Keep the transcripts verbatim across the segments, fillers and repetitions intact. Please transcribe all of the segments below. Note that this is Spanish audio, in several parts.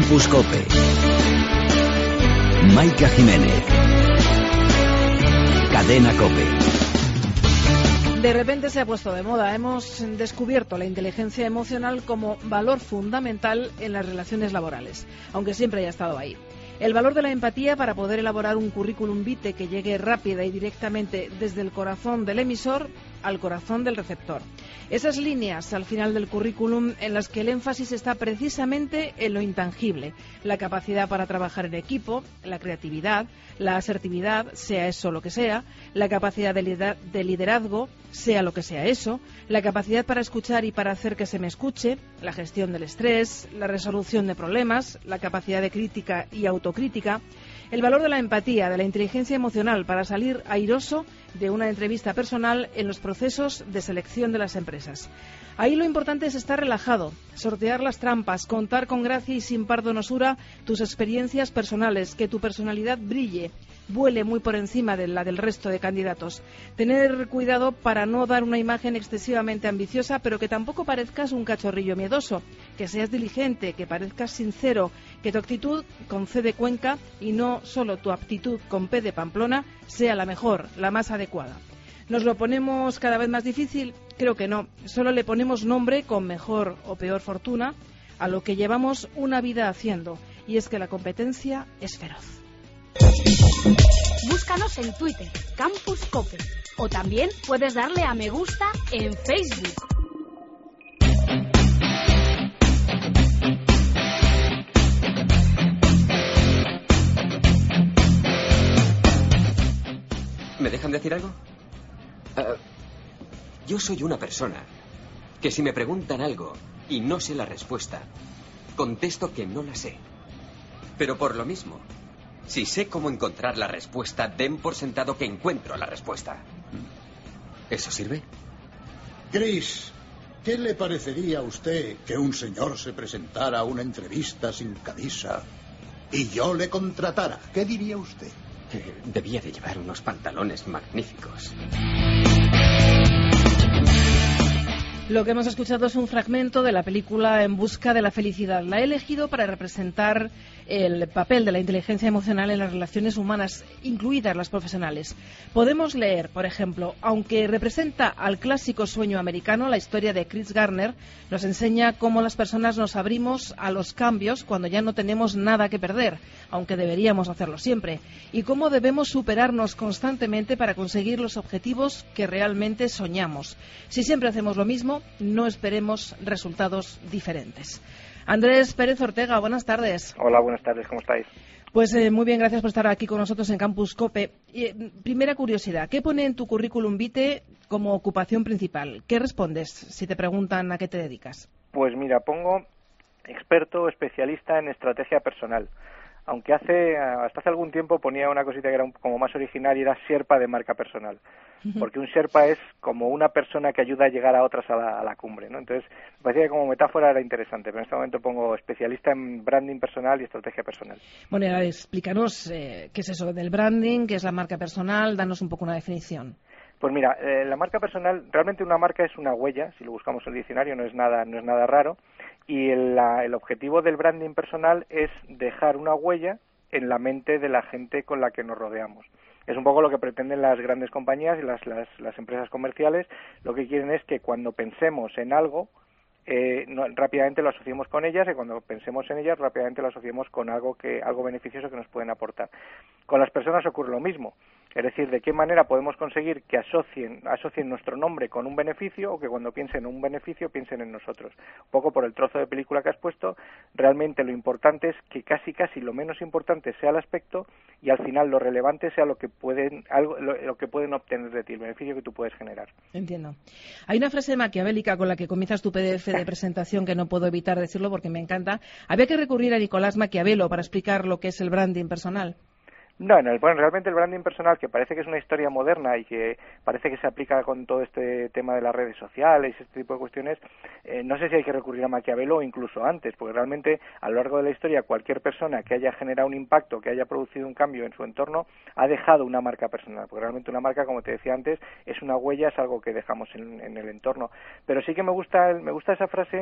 Campus Cope. Maika Jiménez. Cadena Cope. De repente se ha puesto de moda. Hemos descubierto la inteligencia emocional como valor fundamental en las relaciones laborales, aunque siempre haya estado ahí. El valor de la empatía para poder elaborar un currículum vitae que llegue rápida y directamente desde el corazón del emisor al corazón del receptor. Esas líneas al final del currículum en las que el énfasis está precisamente en lo intangible, la capacidad para trabajar en equipo, la creatividad, la asertividad, sea eso lo que sea, la capacidad de liderazgo, sea lo que sea eso, la capacidad para escuchar y para hacer que se me escuche, la gestión del estrés, la resolución de problemas, la capacidad de crítica y autocrítica, el valor de la empatía, de la inteligencia emocional para salir airoso de una entrevista personal en los procesos de selección de las empresas. Ahí lo importante es estar relajado, sortear las trampas, contar con gracia y sin pardonosura tus experiencias personales, que tu personalidad brille, vuele muy por encima de la del resto de candidatos. Tener cuidado para no dar una imagen excesivamente ambiciosa, pero que tampoco parezcas un cachorrillo miedoso, que seas diligente, que parezcas sincero, que tu actitud con C de Cuenca y no solo tu aptitud con P de Pamplona sea la mejor, la más adecuada. ¿Nos lo ponemos cada vez más difícil? Creo que no. Solo le ponemos nombre con mejor o peor fortuna a lo que llevamos una vida haciendo, y es que la competencia es feroz. Búscanos en Twitter, Campus Cope, o también puedes darle a me gusta en Facebook. ¿Me dejan decir algo? Uh, yo soy una persona que si me preguntan algo y no sé la respuesta, contesto que no la sé. Pero por lo mismo, si sé cómo encontrar la respuesta, den por sentado que encuentro la respuesta. ¿Eso sirve? Chris, ¿qué le parecería a usted que un señor se presentara a una entrevista sin camisa y yo le contratara? ¿Qué diría usted? Que debía de llevar unos pantalones magníficos. Lo que hemos escuchado es un fragmento de la película En busca de la felicidad. La he elegido para representar el papel de la inteligencia emocional en las relaciones humanas, incluidas las profesionales. Podemos leer, por ejemplo, aunque representa al clásico sueño americano, la historia de Chris Gardner nos enseña cómo las personas nos abrimos a los cambios cuando ya no tenemos nada que perder, aunque deberíamos hacerlo siempre, y cómo debemos superarnos constantemente para conseguir los objetivos que realmente soñamos. Si siempre hacemos lo mismo, no esperemos resultados diferentes. Andrés Pérez Ortega, buenas tardes. Hola, buenas tardes, ¿cómo estáis? Pues eh, muy bien, gracias por estar aquí con nosotros en Campus Cope. Eh, primera curiosidad, ¿qué pone en tu currículum vitae como ocupación principal? ¿Qué respondes si te preguntan a qué te dedicas? Pues mira, pongo experto especialista en estrategia personal. Aunque hace hasta hace algún tiempo ponía una cosita que era un, como más original, y era Sherpa de marca personal. Porque un Sherpa es como una persona que ayuda a llegar a otras a la, a la cumbre, ¿no? Entonces, me parecía que como metáfora era interesante, pero en este momento pongo especialista en branding personal y estrategia personal. Bueno, y ahora explícanos eh, qué es eso del branding, qué es la marca personal, danos un poco una definición. Pues mira, eh, la marca personal, realmente una marca es una huella, si lo buscamos en el diccionario no es nada, no es nada raro, y el, la, el objetivo del branding personal es dejar una huella en la mente de la gente con la que nos rodeamos. Es un poco lo que pretenden las grandes compañías y las, las, las empresas comerciales. Lo que quieren es que cuando pensemos en algo, eh, no, rápidamente lo asociemos con ellas, y cuando pensemos en ellas, rápidamente lo asociemos con algo que algo beneficioso que nos pueden aportar. Con las personas ocurre lo mismo. Es decir, de qué manera podemos conseguir que asocien, asocien nuestro nombre con un beneficio, o que cuando piensen en un beneficio piensen en nosotros. Un poco por el trozo de película que has puesto, realmente lo importante es que casi casi lo menos importante sea el aspecto, y al final lo relevante sea lo que pueden algo lo, lo que pueden obtener de ti, el beneficio que tú puedes generar. Entiendo. Hay una frase maquiavélica con la que comienzas tu P D F de presentación que no puedo evitar decirlo porque me encanta. Había que recurrir a Nicolás Maquiavelo para explicar lo que es el branding personal. No, no, bueno, realmente el branding personal, que parece que es una historia moderna y que parece que se aplica con todo este tema de las redes sociales y este tipo de cuestiones, eh, no sé si hay que recurrir a Maquiavelo o incluso antes, porque realmente a lo largo de la historia cualquier persona que haya generado un impacto, que haya producido un cambio en su entorno, ha dejado una marca personal, porque realmente una marca, como te decía antes, es una huella, es algo que dejamos en, en el entorno. Pero sí que me gusta, me gusta esa frase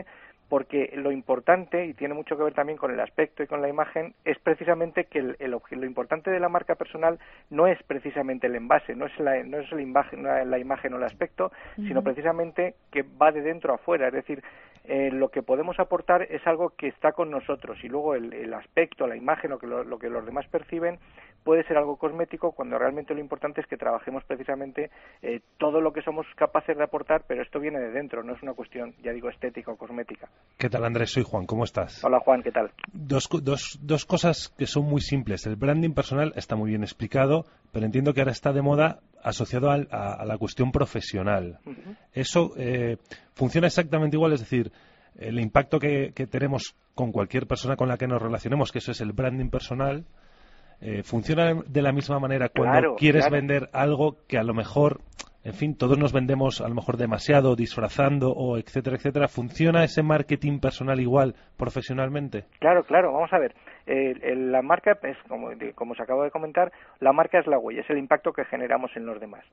porque lo importante, y tiene mucho que ver también con el aspecto y con la imagen, es precisamente que el, el, lo importante de la marca personal no es precisamente el envase, no es la, no es la imagen, la imagen o el aspecto, uh-huh. sino precisamente que va de dentro a fuera, es decir, eh, lo que podemos aportar es algo que está con nosotros, y luego el, el aspecto, la imagen, lo que, lo, lo que los demás perciben, puede ser algo cosmético, cuando realmente lo importante es que trabajemos precisamente eh, todo lo que somos capaces de aportar, pero esto viene de dentro, no es una cuestión, ya digo, estética o cosmética. ¿Qué tal, Andrés? Soy Juan, ¿cómo estás? Hola, Juan, ¿qué tal? Dos, dos, dos cosas que son muy simples. El branding personal está muy bien explicado, pero entiendo que ahora está de moda asociado al, a, a la cuestión profesional. Uh-huh. Eso eh, funciona exactamente igual, es decir, el impacto que, que tenemos con cualquier persona con la que nos relacionemos, que eso es el branding personal, eh, funciona de la misma manera cuando claro, quieres claro. vender algo que a lo mejor... En fin, todos nos vendemos a lo mejor demasiado, disfrazando, o etcétera, etcétera. ¿Funciona ese marketing personal igual profesionalmente? Claro, claro. Vamos a ver. Eh, el, la marca, es como, como os acabo de comentar, la marca es la huella, es el impacto que generamos en los demás.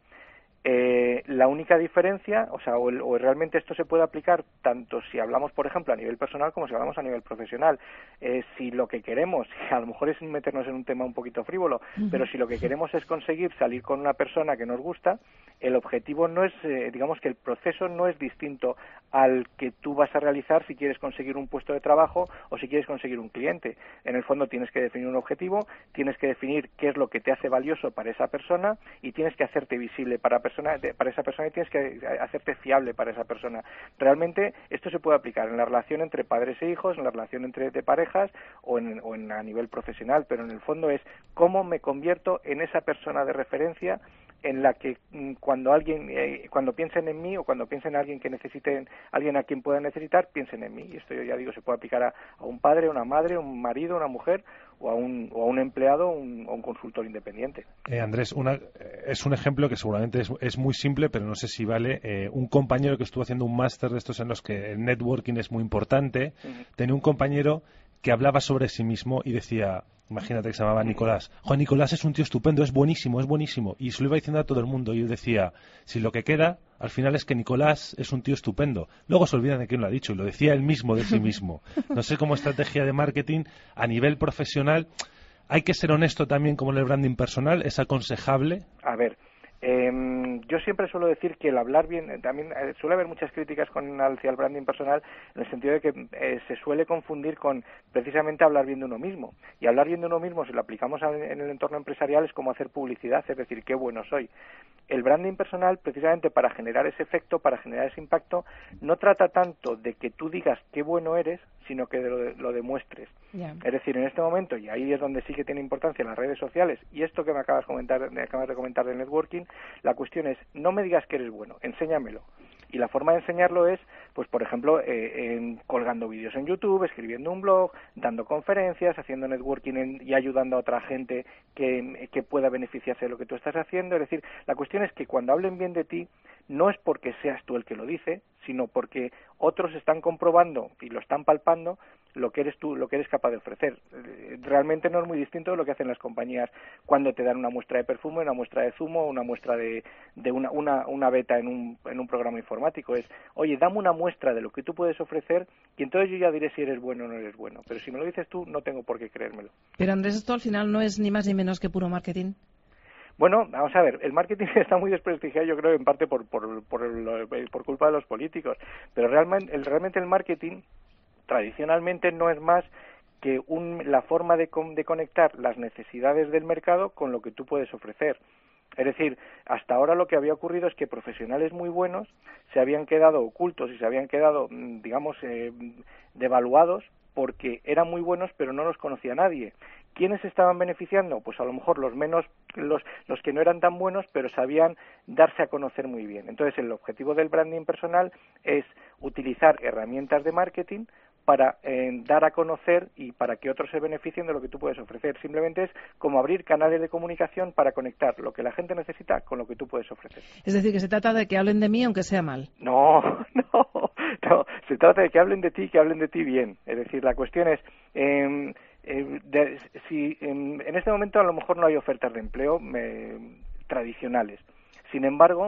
Eh, la única diferencia, o sea, o, el, o realmente esto se puede aplicar tanto si hablamos, por ejemplo, a nivel personal como si hablamos a nivel profesional. Eh, si lo que queremos, a lo mejor es meternos en un tema un poquito frívolo, uh-huh. pero si lo que queremos es conseguir salir con una persona que nos gusta, el objetivo no es, eh, digamos que el proceso no es distinto al que tú vas a realizar si quieres conseguir un puesto de trabajo o si quieres conseguir un cliente. En el fondo tienes que definir un objetivo, tienes que definir qué es lo que te hace valioso para esa persona y tienes que hacerte visible para persona, para esa persona y tienes que hacerte fiable para esa persona. Realmente esto se puede aplicar en la relación entre padres e hijos, en la relación entre de parejas o en, o en a nivel profesional, pero en el fondo es cómo me convierto en esa persona de referencia en la que cuando alguien, eh, cuando piensen en mí o cuando piensen en alguien que necesiten, alguien a quien puedan necesitar, piensen en mí. Y esto yo ya digo, se puede aplicar a, a un padre, a una madre, a un marido, a una mujer o a un, o a un empleado o un, un consultor independiente. Eh, Andrés, una, es un ejemplo que seguramente es, es muy simple, pero no sé si vale. Eh, un compañero que estuvo haciendo un máster de estos en los que el networking es muy importante, uh-huh. tenía un compañero que hablaba sobre sí mismo y decía... Imagínate que se llamaba Nicolás. Juan Nicolás es un tío estupendo, es buenísimo, es buenísimo. Y se lo iba diciendo a todo el mundo. Y yo decía, si lo que queda, al final es que Nicolás es un tío estupendo. Luego se olvidan de quién lo ha dicho. Y lo decía él mismo de sí mismo. No sé, como estrategia de marketing, a nivel profesional, hay que ser honesto también como en el branding personal. ¿Es aconsejable? A ver, eh, yo siempre suelo decir que el hablar bien, también eh, suele haber muchas críticas con hacia el branding personal en el sentido de que eh, se suele confundir con precisamente hablar bien de uno mismo. Y hablar bien de uno mismo, si lo aplicamos a, en el entorno empresarial, es como hacer publicidad, es decir, qué bueno soy. El branding personal, precisamente para generar ese efecto, para generar ese impacto, no trata tanto de que tú digas qué bueno eres, sino que lo, lo demuestres. Yeah. Es decir, en este momento, y ahí es donde sí que tiene importancia las redes sociales, y esto que me acabas, comentar, me acabas de comentar del networking, la cuestión es, no me digas que eres bueno, enséñamelo. Y la forma de enseñarlo es, pues por ejemplo, eh, en, colgando vídeos en YouTube, escribiendo un blog, dando conferencias, haciendo networking en, y ayudando a otra gente que, que pueda beneficiarse de lo que tú estás haciendo. Es decir, la cuestión es que cuando hablen bien de ti, no es porque seas tú el que lo dice, sino porque otros están comprobando y lo están palpando lo que eres tú, lo que eres capaz de ofrecer. Realmente no es muy distinto de lo que hacen las compañías cuando te dan una muestra de perfume, una muestra de zumo, una muestra de, de una, una, una beta en un, en un programa informático. Es, oye, dame una muestra de lo que tú puedes ofrecer y entonces yo ya diré si eres bueno o no eres bueno. Pero si me lo dices tú, no tengo por qué creérmelo. Pero Andrés, esto al final no es ni más ni menos que puro marketing. Bueno, vamos a ver, el marketing está muy desprestigiado, yo creo, en parte por por por, el, por culpa de los políticos, pero realmente el, realmente el marketing tradicionalmente no es más que un, la forma de, de conectar las necesidades del mercado con lo que tú puedes ofrecer. Es decir, hasta ahora lo que había ocurrido es que profesionales muy buenos se habían quedado ocultos y se habían quedado, digamos, eh, devaluados porque eran muy buenos pero no los conocía nadie. ¿Quiénes estaban beneficiando? Pues a lo mejor los menos, los, los que no eran tan buenos, pero sabían darse a conocer muy bien. Entonces, el objetivo del branding personal es utilizar herramientas de marketing para eh, dar a conocer y para que otros se beneficien de lo que tú puedes ofrecer. Simplemente es como abrir canales de comunicación para conectar lo que la gente necesita con lo que tú puedes ofrecer. Es decir, que se trata de que hablen de mí aunque sea mal. No, no, no. Se trata de que hablen de ti, que hablen de ti bien. Es decir, la cuestión es... Eh, Eh, de, si en, en este momento a lo mejor no hay ofertas de empleo eh, tradicionales. Sin embargo,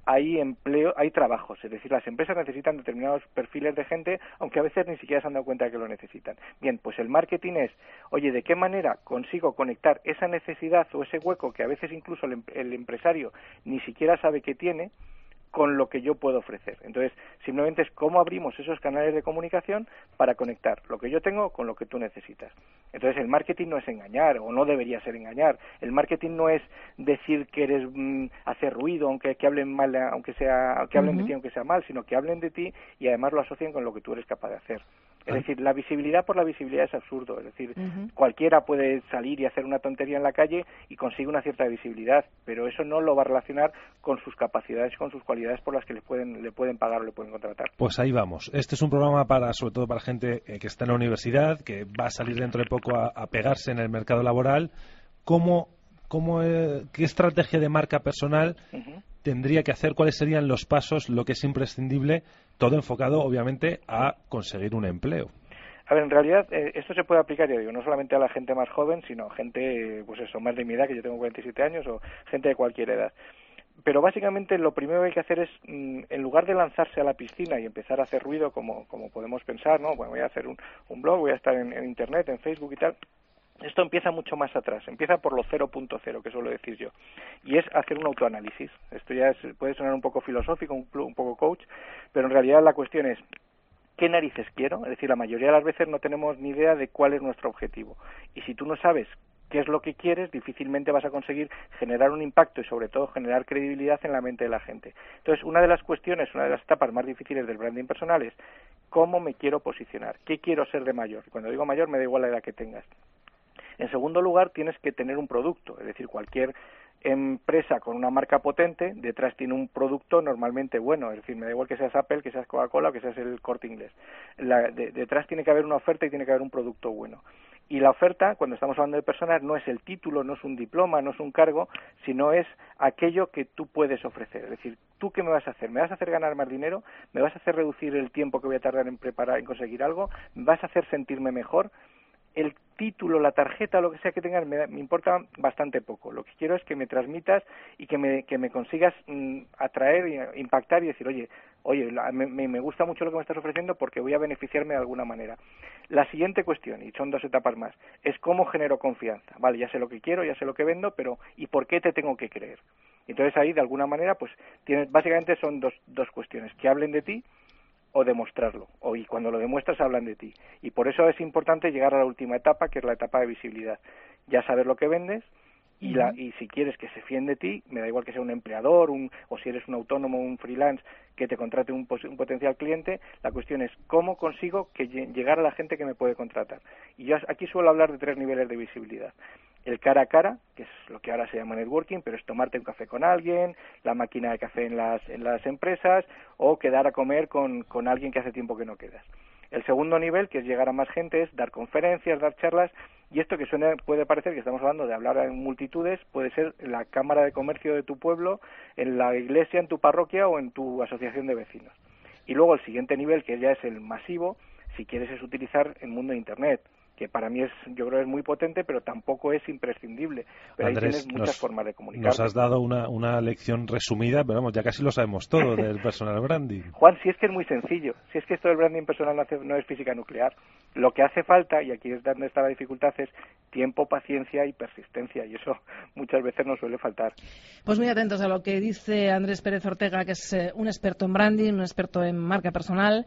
hay empleo, hay trabajos, es decir, las empresas necesitan determinados perfiles de gente, aunque a veces ni siquiera se han dado cuenta de que lo necesitan. Bien, pues el marketing es, oye, ¿de qué manera consigo conectar esa necesidad o ese hueco que a veces incluso el, el empresario ni siquiera sabe que tiene, con lo que yo puedo ofrecer? Entonces, simplemente es cómo abrimos esos canales de comunicación para conectar lo que yo tengo con lo que tú necesitas. Entonces, el marketing no es engañar, o no debería ser engañar. El marketing no es decir que eres mmm, hacer ruido, aunque que hablen mal, aunque sea, que hablen uh-huh. de ti aunque sea mal, sino que hablen de ti y además lo asocien con lo que tú eres capaz de hacer. Es decir, la visibilidad por la visibilidad es absurdo. Es decir, uh-huh. cualquiera puede salir y hacer una tontería en la calle y consigue una cierta visibilidad, pero eso no lo va a relacionar con sus capacidades, con sus cualidades por las que le pueden le pueden pagar o le pueden contratar. Pues ahí vamos. Este es un programa para, sobre todo para gente eh, que está en la universidad, que va a salir dentro de poco a, a pegarse en el mercado laboral. ¿Cómo, cómo, eh, qué estrategia de marca personal uh-huh. tendría que hacer? ¿Cuáles serían los pasos, lo que es imprescindible? Todo enfocado, obviamente, a conseguir un empleo. A ver, en realidad, eh, esto se puede aplicar, ya digo, no solamente a la gente más joven, sino a gente, pues eso, más de mi edad, que yo tengo cuarenta y siete años, o gente de cualquier edad. Pero básicamente lo primero que hay que hacer es, mmm, en lugar de lanzarse a la piscina y empezar a hacer ruido, como, como podemos pensar, ¿no? Bueno, voy a hacer un, un blog, voy a estar en, en Internet, en Facebook y tal. Esto empieza mucho más atrás, empieza por lo cero punto cero, que suelo decir yo, y es hacer un autoanálisis. Esto ya es, puede sonar un poco filosófico, un, un poco coach, pero en realidad la cuestión es, ¿qué narices quiero? Es decir, la mayoría de las veces no tenemos ni idea de cuál es nuestro objetivo, y si tú no sabes qué es lo que quieres, difícilmente vas a conseguir generar un impacto y sobre todo generar credibilidad en la mente de la gente. Entonces, una de las cuestiones, una de las etapas más difíciles del branding personal es ¿cómo me quiero posicionar? ¿Qué quiero ser de mayor? Cuando digo mayor me da igual la edad que tengas. En segundo lugar, tienes que tener un producto, es decir, cualquier empresa con una marca potente, detrás tiene un producto normalmente bueno, es decir, me da igual que seas Apple, que seas Coca-Cola o que seas el Corte Inglés. La, de, detrás tiene que haber una oferta y tiene que haber un producto bueno. Y la oferta, cuando estamos hablando de personas, no es el título, no es un diploma, no es un cargo, sino es aquello que tú puedes ofrecer. Es decir, ¿tú qué me vas a hacer? ¿Me vas a hacer ganar más dinero? ¿Me vas a hacer reducir el tiempo que voy a tardar en preparar, en conseguir algo? ¿Me vas a hacer sentirme mejor? El título, la tarjeta, lo que sea que tengas, me, me importa bastante poco. Lo que quiero es que me transmitas y que me, que me consigas mm, atraer, impactar y decir, oye, oye, la, me, me gusta mucho lo que me estás ofreciendo porque voy a beneficiarme de alguna manera. La siguiente cuestión, y son dos etapas más, es cómo genero confianza. Vale, ya sé lo que quiero, ya sé lo que vendo, pero ¿y por qué te tengo que creer? Entonces ahí, de alguna manera, pues tienes, básicamente son dos, dos cuestiones, que hablen de ti o demostrarlo, o y cuando lo demuestras hablan de ti. Y por eso es importante llegar a la última etapa, que es la etapa de visibilidad. Ya saber lo que vendes y, la, y si quieres que se fíen de ti, me da igual que sea un empleador, un, o si eres un autónomo, un freelance, que te contrate un, un potencial cliente, la cuestión es cómo consigo que llegar a la gente que me puede contratar. Y yo aquí suelo hablar de tres niveles de visibilidad. El cara a cara, que es lo que ahora se llama networking, pero es tomarte un café con alguien, la máquina de café en las, en las empresas, o quedar a comer con, con alguien que hace tiempo que no quedas. El segundo nivel, que es llegar a más gente, es dar conferencias, dar charlas, y esto que suena, puede parecer que estamos hablando de hablar en multitudes, puede ser en la cámara de comercio de tu pueblo, en la iglesia, en tu parroquia o en tu asociación de vecinos. Y luego el siguiente nivel, que ya es el masivo, si quieres, es utilizar el mundo de Internet, que para mí es, yo creo que es muy potente, pero tampoco es imprescindible. Pero Andrés, ahí tienes muchas nos, formas de comunicar. Nos has dado una, una lección resumida, pero vamos, ya casi lo sabemos todo del personal branding. Juan, si es que es muy sencillo, si es que esto del branding personal no, hace, no es física nuclear. Lo que hace falta, y aquí es donde está la dificultad, es tiempo, paciencia y persistencia, y eso muchas veces nos suele faltar. Pues muy atentos a lo que dice Andrés Pérez Ortega, que es eh, un experto en branding, un experto en marca personal,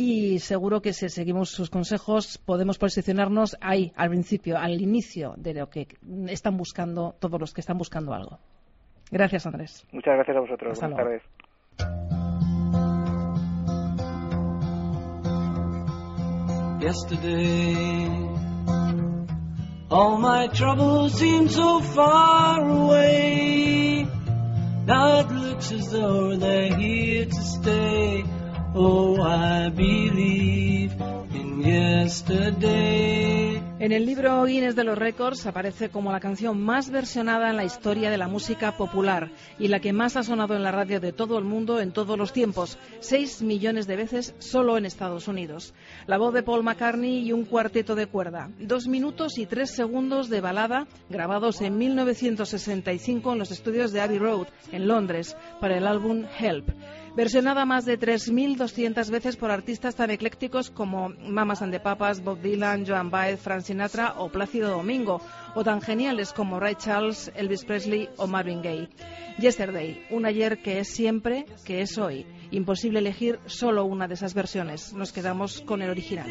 y seguro que si seguimos sus consejos podemos posicionarnos ahí, al principio, al inicio de lo que están buscando todos los que están buscando algo. Gracias, Andrés. Muchas gracias a vosotros. Hasta Buenas luego. tardes. Yesterday, all my troubles seem so far away. Now it looks as though they're here to stay. Oh, I believe in yesterday. En el libro Guinness de los Récords aparece como la canción más versionada en la historia de la música popular y la que más ha sonado en la radio de todo el mundo en todos los tiempos, seis millones de veces solo en Estados Unidos. La voz de Paul McCartney y un cuarteto de cuerda, dos minutos y tres segundos de balada grabados en mil novecientos sesenta y cinco en los estudios de Abbey Road, en Londres, para el álbum Help. Versionada más de tres mil doscientas veces por artistas tan eclécticos como Mamas and the Papas, Bob Dylan, Joan Baez, Frank Sinatra o Plácido Domingo, o tan geniales como Ray Charles, Elvis Presley o Marvin Gaye. Yesterday, un ayer que es siempre, que es hoy. Imposible elegir solo una de esas versiones. Nos quedamos con el original.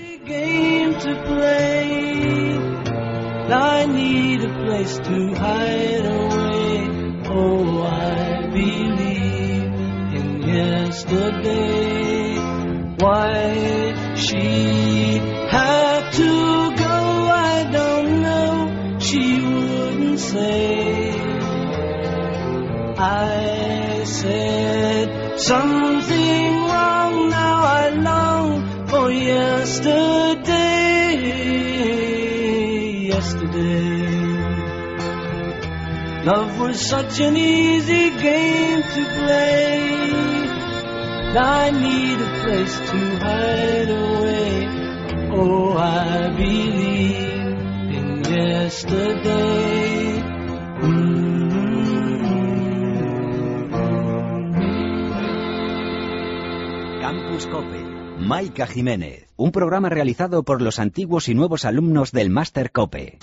Yesterday, why she had to go, I don't know, she wouldn't say. I said something wrong, now I long for yesterday, yesterday. Love was such an easy game to play. I need a place to hide away. Oh, I believe in yesterday. Mm-hmm. Campus Cope. Maika Jiménez. Un programa realizado por los antiguos y nuevos alumnos del Máster Cope.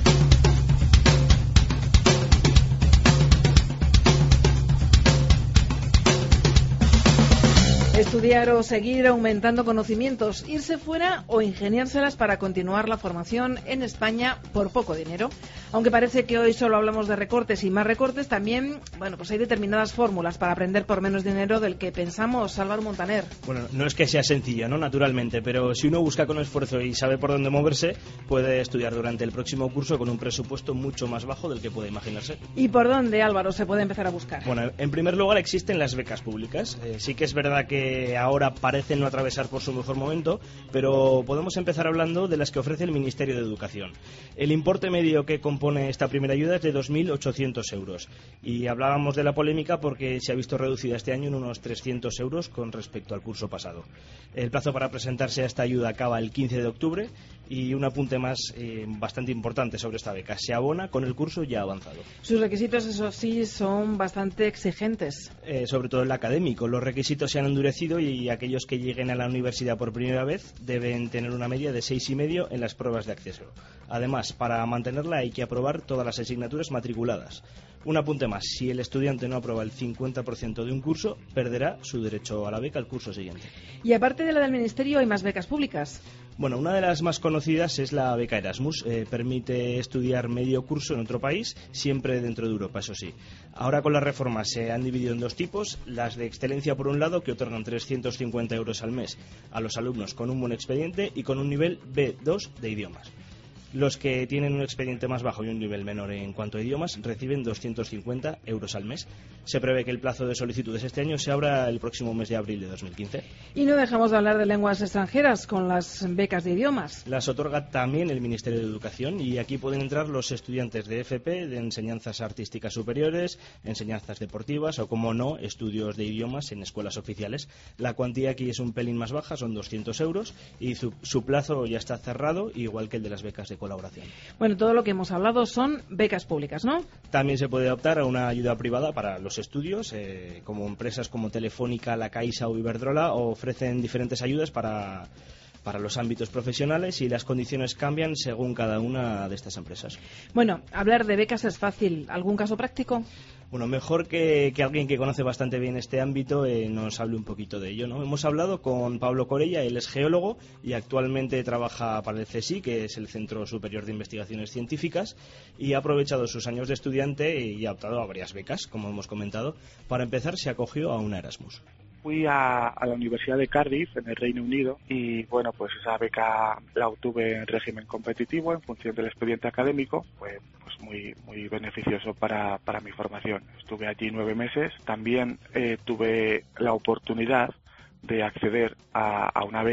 Estudiar o seguir aumentando conocimientos, irse fuera o ingeniárselas para continuar la formación en España por poco dinero. Aunque parece que hoy solo hablamos de recortes y más recortes, también, bueno, pues hay determinadas fórmulas para aprender por menos dinero del que pensamos. Álvaro Montaner. Bueno, no es que sea sencilla, ¿no? Naturalmente, pero si uno busca con esfuerzo y sabe por dónde moverse, puede estudiar durante el próximo curso con un presupuesto mucho más bajo del que puede imaginarse. ¿Y por dónde, Álvaro, se puede empezar a buscar? Bueno, en primer lugar existen las becas públicas. Eh, sí que es verdad que ahora parecen no atravesar por su mejor momento, pero podemos empezar hablando de las que ofrece el Ministerio de Educación. El importe medio que compone esta primera ayuda es de dos mil ochocientos euros y hablábamos de la polémica porque se ha visto reducida este año en unos trescientos euros con respecto al curso pasado. El plazo para presentarse a esta ayuda acaba el quince de octubre y un apunte más eh, bastante importante sobre esta beca: se abona con el curso ya avanzado. Sus requisitos, eso sí, son bastante exigentes. Eh, sobre todo el académico. Los requisitos se han endurecido y aquellos que lleguen a la universidad por primera vez deben tener una media de seis y medio en las pruebas de acceso. Además, para mantenerla hay que aprobar todas las asignaturas matriculadas. Un apunte más: si el estudiante no aprueba el cincuenta por ciento de un curso, perderá su derecho a la beca el curso siguiente. Y aparte de la del Ministerio, ¿hay más becas públicas? Bueno, una de las más conocidas es la beca Erasmus. Eh, permite estudiar medio curso en otro país, siempre dentro de Europa, eso sí. Ahora con la reforma se han dividido en dos tipos: las de excelencia por un lado, que otorgan trescientos cincuenta euros al mes a los alumnos con un buen expediente y con un nivel be dos de idiomas. Los que tienen un expediente más bajo y un nivel menor en cuanto a idiomas reciben doscientos cincuenta euros al mes. Se prevé que el plazo de solicitudes este año se abra el próximo mes de abril de dos mil quince. Y no dejamos de hablar de lenguas extranjeras con las becas de idiomas. Las otorga también el Ministerio de Educación y aquí pueden entrar los estudiantes de F P, de enseñanzas artísticas superiores, enseñanzas deportivas o, como no, estudios de idiomas en escuelas oficiales. La cuantía aquí es un pelín más baja, son doscientos euros y su, su plazo ya está cerrado, igual que el de las becas de colaboración. Bueno, todo lo que hemos hablado son becas públicas, ¿no? También se puede optar a una ayuda privada para los estudios, eh, como empresas como Telefónica, La Caixa o Iberdrola ofrecen diferentes ayudas para, para los ámbitos profesionales y las condiciones cambian según cada una de estas empresas. Bueno, hablar de becas es fácil. ¿Algún caso práctico? Bueno, mejor que, que alguien que conoce bastante bien este ámbito eh, nos hable un poquito de ello, ¿no? Hemos hablado con Pablo Corella, él es geólogo y actualmente trabaja para el C S I, que es el Centro Superior de Investigaciones Científicas, y ha aprovechado sus años de estudiante y ha optado a varias becas, como hemos comentado. Para empezar, se acogió a una Erasmus. Fui a, a la Universidad de Cardiff, en el Reino Unido, y bueno, pues esa beca la obtuve en régimen competitivo en función del expediente académico. Fue pues muy muy beneficioso para, para mi formación. Estuve allí nueve meses. También eh, tuve la oportunidad de acceder a, a una beca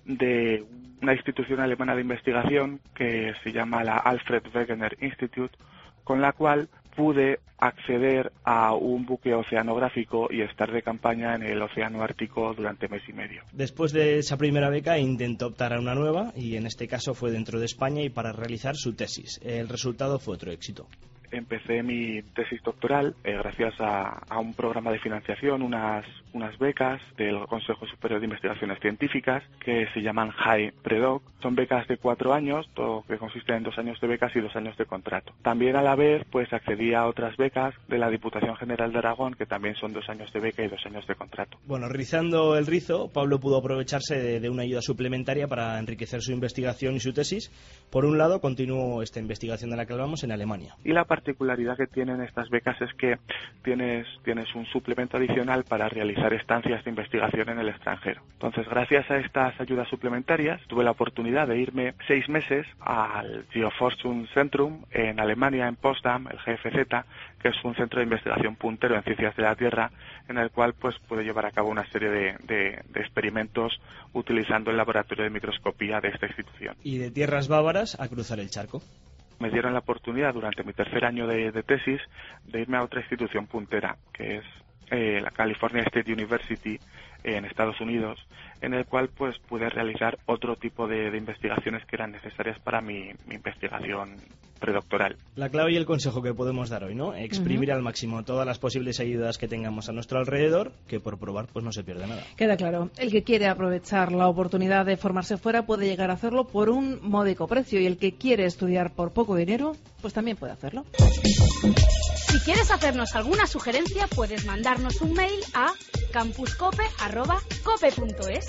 de una institución alemana de investigación que se llama la Alfred Wegener Institute, con la cual pude acceder a un buque oceanográfico y estar de campaña en el océano Ártico durante mes y medio. Después de esa primera beca intentó optar a una nueva y en este caso fue dentro de España y para realizar su tesis. El resultado fue otro éxito. Empecé mi tesis doctoral eh, gracias a, a un programa de financiación, unas, unas becas del Consejo Superior de Investigaciones Científicas que se llaman High Predoc. Son becas de cuatro años, todo que consiste en dos años de becas y dos años de contrato. También a la vez pues accedí a otras becas de la Diputación General de Aragón que también son dos años de beca y dos años de contrato. Bueno, rizando el rizo, Pablo pudo aprovecharse de, de una ayuda suplementaria para enriquecer su investigación y su tesis. Por un lado, continuó esta investigación de la que hablamos en Alemania. Y la particularidad que tienen estas becas es que tienes, tienes un suplemento adicional para realizar estancias de investigación en el extranjero. Entonces, gracias a estas ayudas suplementarias, tuve la oportunidad de irme seis meses al Geoforschungszentrum en Alemania, en Potsdam, el G F Z, que es un centro de investigación puntero en ciencias de la Tierra, en el cual pues pude llevar a cabo una serie de, de, de experimentos utilizando el laboratorio de microscopía de esta institución. Y de tierras bávaras a cruzar el charco. Me dieron la oportunidad durante mi tercer año de, de tesis de irme a otra institución puntera, que es eh, la California State University en Estados Unidos, en el cual pues pude realizar otro tipo de, de investigaciones que eran necesarias para mi, mi investigación predoctoral. La clave y el consejo que podemos dar hoy, ¿no? Exprimir uh-huh. al máximo todas las posibles ayudas que tengamos a nuestro alrededor, que por probar pues no se pierde nada. Queda claro, el que quiere aprovechar la oportunidad de formarse fuera puede llegar a hacerlo por un módico precio y el que quiere estudiar por poco dinero, pues también puede hacerlo. Si quieres hacernos alguna sugerencia, puedes mandarnos un mail a campuscope arroba cope punto es.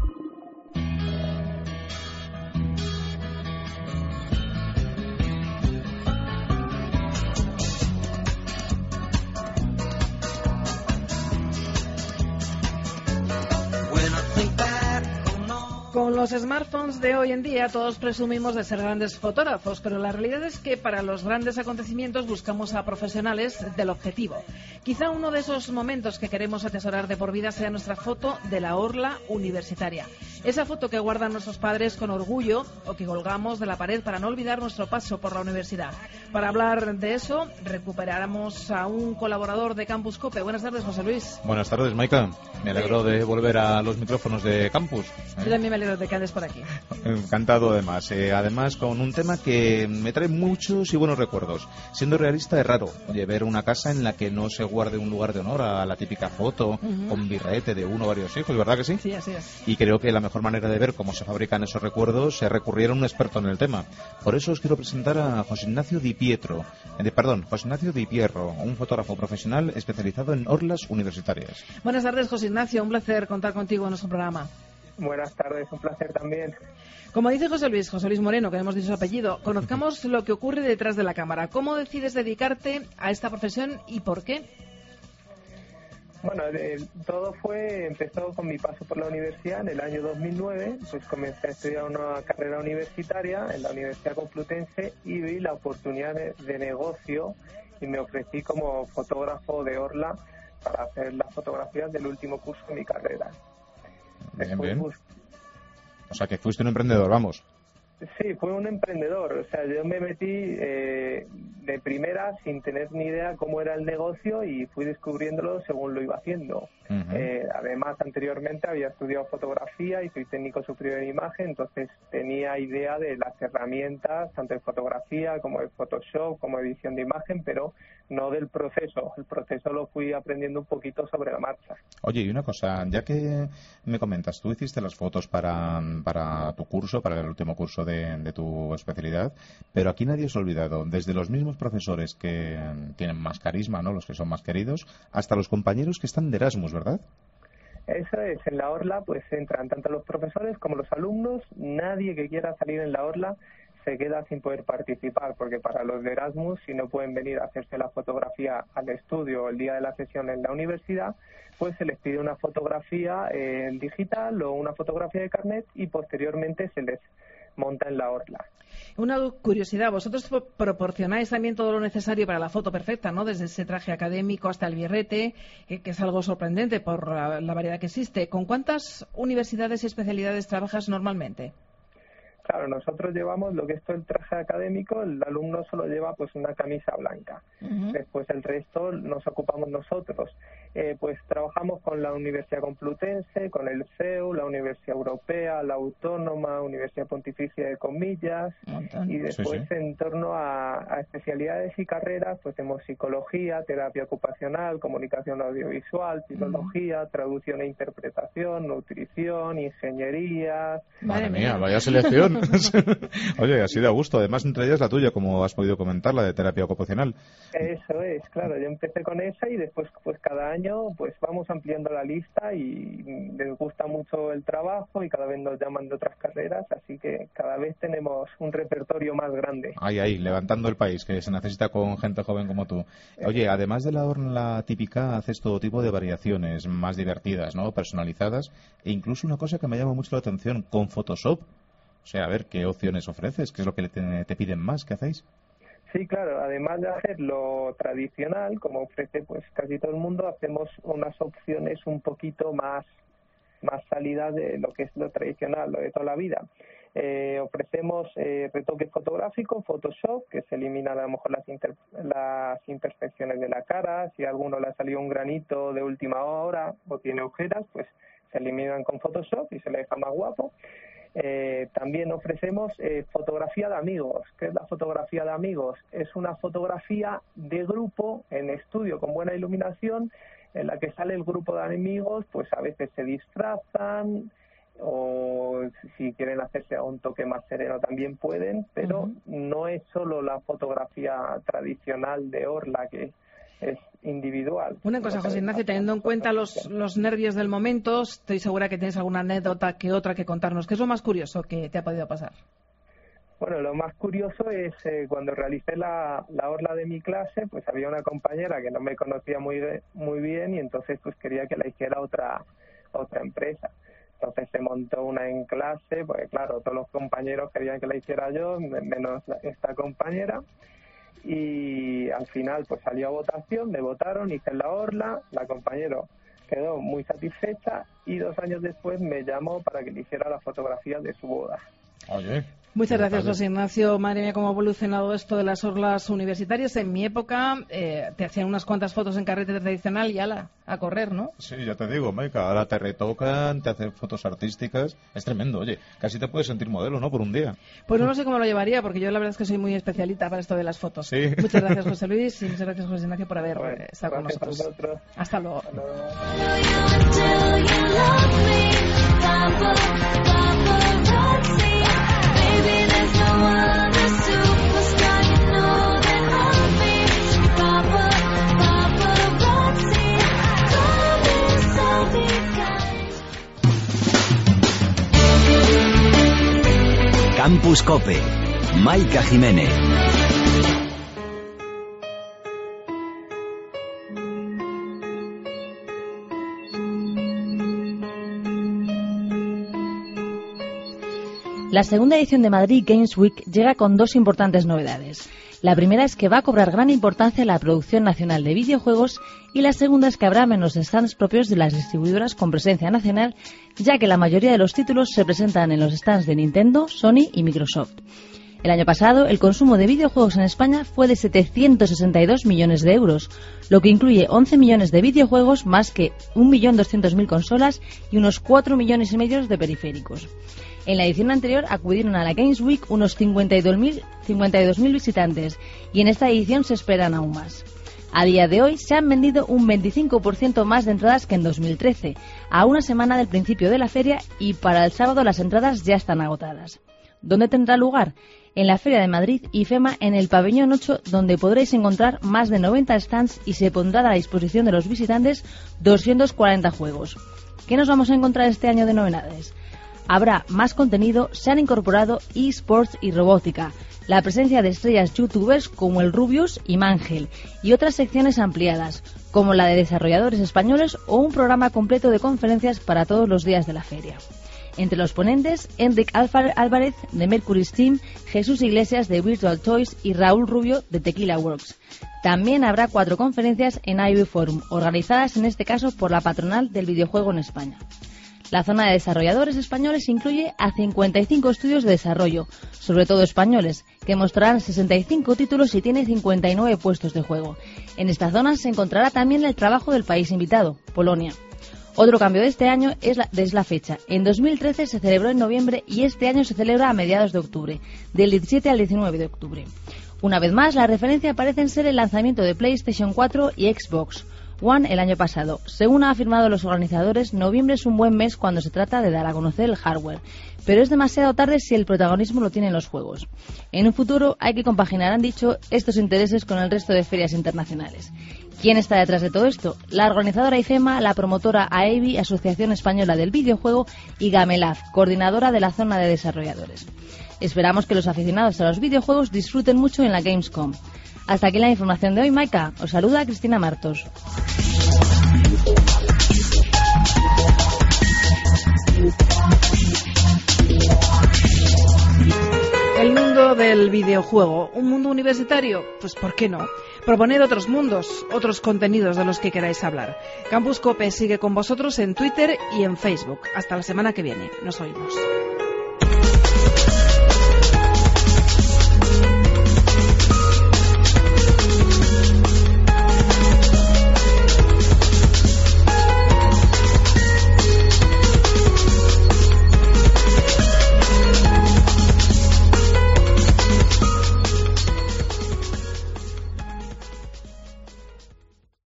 Con los smartphones de hoy en día todos presumimos de ser grandes fotógrafos, pero la realidad es que para los grandes acontecimientos buscamos a profesionales del objetivo. Quizá uno de esos momentos que queremos atesorar de por vida sea nuestra foto de la orla universitaria. Esa foto que guardan nuestros padres con orgullo o que colgamos de la pared para no olvidar nuestro paso por la universidad. Para hablar de eso, recuperamos a un colaborador de Campus Cope. Buenas tardes, José Luis. Buenas tardes, Maika. Me alegro de volver a los micrófonos de Campus. Yo también me alegro de que andes por aquí. Encantado, además. Eh, además, con un tema que me trae muchos y buenos recuerdos. Siendo realista, es raro, oye, ver una casa en la que no se guarde un lugar de honor a la típica foto uh-huh. con birrete de uno o varios hijos, ¿verdad que sí? Sí, así es. Y creo que la mejor manera de ver cómo se fabrican esos recuerdos es recurrir a un experto en el tema. Por eso os quiero presentar a José Ignacio Di Pietro, eh, perdón, José Ignacio Di Pierro, un fotógrafo profesional especializado en orlas universitarias. Buenas tardes, José Ignacio, un placer contar contigo en nuestro programa. Buenas tardes, un placer también. Como dice José Luis, José Luis Moreno, que hemos dicho su apellido, conozcamos lo que ocurre detrás de la cámara. ¿Cómo decides dedicarte a esta profesión y por qué? Bueno, eh, todo fue, empezó con mi paso por la universidad en el año dos mil nueve, pues comencé a estudiar una carrera universitaria en la Universidad Complutense y vi la oportunidad de, de negocio y me ofrecí como fotógrafo de orla para hacer las fotografías del último curso de mi carrera. Bien, Después, bien. O sea, que fuiste un emprendedor, vamos. Sí, fui un emprendedor. O sea, yo me metí eh, de primera sin tener ni idea cómo era el negocio y fui descubriéndolo según lo iba haciendo. Uh-huh. Eh, además, anteriormente había estudiado fotografía y soy técnico superior en imagen, entonces tenía idea de las herramientas, tanto de fotografía como de Photoshop, como edición de imagen, pero no del proceso. El proceso lo fui aprendiendo un poquito sobre la marcha. Oye, y una cosa, ya que me comentas, tú hiciste las fotos para, para tu curso, para el último curso de, de tu especialidad, pero aquí nadie se ha olvidado, desde los mismos profesores que tienen más carisma, ¿no?, los que son más queridos, hasta los compañeros que están de Erasmus, ¿verdad? Eso es, en la orla pues entran tanto los profesores como los alumnos. Nadie que quiera salir en la orla se queda sin poder participar, porque para los de Erasmus, si no pueden venir a hacerse la fotografía al estudio el día de la sesión en la universidad, pues se les pide una fotografía en digital o una fotografía de carnet y posteriormente se les monta en la orla. Una curiosidad, vosotros proporcionáis también todo lo necesario para la foto perfecta, ¿no? Desde ese traje académico hasta el birrete, que, que es algo sorprendente por la, la variedad que existe. ¿Con cuántas universidades y especialidades trabajas normalmente? Claro, nosotros llevamos lo que es todo el traje académico, el alumno solo lleva pues una camisa blanca. Uh-huh. Después el resto nos ocupamos nosotros. Eh, pues trabajamos con la Universidad Complutense, con el C E U, la Universidad Europea, la Autónoma, Universidad Pontificia de Comillas, y después sí, sí. en torno a, a especialidades y carreras, pues tenemos psicología, terapia ocupacional, comunicación audiovisual, filología, uh-huh. traducción e interpretación, nutrición, ingeniería. Madre mía, vaya selección. Oye, así da gusto. Además, entre ellas la tuya, como has podido comentar, la de terapia ocupacional. Eso es, claro. Yo empecé con esa y después, pues cada año, pues vamos ampliando la lista y les gusta mucho el trabajo y cada vez nos llaman de otras carreras, así que cada vez tenemos un repertorio más grande. Ahí, ahí, levantando el país, que se necesita con gente joven como tú. Oye, además de la orla típica, haces todo tipo de variaciones más divertidas, ¿no? Personalizadas, e incluso una cosa que me llama mucho la atención, con Photoshop. O sea, a ver, ¿qué opciones ofreces? ¿Qué es lo que te, te piden más? ¿Qué hacéis? Sí, claro. Además de hacer lo tradicional, como ofrece pues casi todo el mundo, hacemos unas opciones un poquito más, más salidas de lo que es lo tradicional, lo de toda la vida. Eh, ofrecemos eh, retoque fotográfico, Photoshop, que se eliminan a lo mejor las, inter, las imperfecciones de la cara. Si a alguno le ha salido un granito de última hora o tiene ojeras, pues se eliminan con Photoshop y se le deja más guapo. Eh, también ofrecemos eh, fotografía de amigos. ¿Qué es la fotografía de amigos? Es una fotografía de grupo en estudio con buena iluminación en la que sale el grupo de amigos, pues a veces se disfrazan o si quieren hacerse a un toque más sereno también pueden, pero uh-huh. no es solo la fotografía tradicional de orla que es individual. Una cosa, José Ignacio, teniendo en cuenta los, los nervios del momento, estoy segura que tienes alguna anécdota que otra que contarnos. ¿Qué es lo más curioso que te ha podido pasar? Bueno, lo más curioso es eh, cuando realicé la, la orla de mi clase, pues había una compañera que no me conocía muy muy bien y entonces pues quería que la hiciera otra otra empresa. Entonces se montó una en clase, porque claro, todos los compañeros querían que la hiciera yo, menos esta compañera. Y al final pues salió a votación, me votaron, hice la orla, la compañera quedó muy satisfecha y dos años después me llamó para que le hiciera la fotografía de su boda. Oye. Muchas gracias, José Ignacio. Madre mía, cómo ha evolucionado esto de las orlas universitarias. En mi época eh, te hacían unas cuantas fotos en carrete tradicional y ala, a correr, ¿no? Sí, ya te digo, Maika, ahora te retocan, te hacen fotos artísticas. Es tremendo, oye, casi te puedes sentir modelo, ¿no? Por un día. Pues no sé cómo lo llevaría, porque yo la verdad es que soy muy especialita para esto de las fotos. Sí. Muchas gracias, José Luis, y muchas gracias, José Ignacio, por haber bueno, estado con nosotros. Hasta luego. Hasta luego. Campus Cope, Maika Jiménez. La segunda edición de Madrid Games Week llega con dos importantes novedades. La primera es que va a cobrar gran importancia la producción nacional de videojuegos y la segunda es que habrá menos stands propios de las distribuidoras con presencia nacional, ya que la mayoría de los títulos se presentan en los stands de Nintendo, Sony y Microsoft. El año pasado, el consumo de videojuegos en España fue de setecientos sesenta y dos millones de euros, lo que incluye once millones de videojuegos más que un millón doscientas mil consolas y unos cuatro millones y medio de periféricos. En la edición anterior acudieron a la Games Week unos cincuenta y dos mil visitantes y en esta edición se esperan aún más. A día de hoy se han vendido un veinticinco por ciento más de entradas que en dos mil trece, a una semana del principio de la feria, y para el sábado las entradas ya están agotadas. ¿Dónde tendrá lugar? En la Feria de Madrid, IFEMA, en el pabellón ocho, donde podréis encontrar más de noventa stands y se pondrá a la disposición de los visitantes doscientos cuarenta juegos. ¿Qué nos vamos a encontrar este año de novedades? Habrá más contenido, se han incorporado eSports y robótica, la presencia de estrellas youtubers como el Rubius y Mangel, y otras secciones ampliadas, como la de desarrolladores españoles o un programa completo de conferencias para todos los días de la feria. Entre los ponentes, Enric Álvarez de Mercury Steam, Jesús Iglesias de Virtual Toys y Raúl Rubio de Tequila Works. También habrá cuatro conferencias en I B Forum, organizadas en este caso por la patronal del videojuego en España. La zona de desarrolladores españoles incluye a cincuenta y cinco estudios de desarrollo, sobre todo españoles, que mostrarán sesenta y cinco títulos y tiene cincuenta y nueve puestos de juego. En esta zona se encontrará también el trabajo del país invitado, Polonia. Otro cambio de este año es la, es la fecha. En dos mil trece se celebró en noviembre y este año se celebra a mediados de octubre, del diecisiete al diecinueve de octubre. Una vez más, la referencia parece ser el lanzamiento de PlayStation cuatro y Xbox One el año pasado. Según han afirmado los organizadores, noviembre es un buen mes cuando se trata de dar a conocer el hardware, pero es demasiado tarde si el protagonismo lo tienen los juegos. En un futuro hay que compaginar, han dicho, estos intereses con el resto de ferias internacionales. ¿Quién está detrás de todo esto? La organizadora IFEMA, la promotora A E B I, Asociación Española del Videojuego, y Gamelab, coordinadora de la zona de desarrolladores. Esperamos que los aficionados a los videojuegos disfruten mucho en la Gamescom. Hasta aquí la información de hoy, Maika. Os saluda Cristina Martos. El mundo del videojuego, un mundo universitario, pues ¿por qué no? Proponed otros mundos, otros contenidos de los que queráis hablar. Campus Cope sigue con vosotros en Twitter y en Facebook. Hasta la semana que viene. Nos oímos.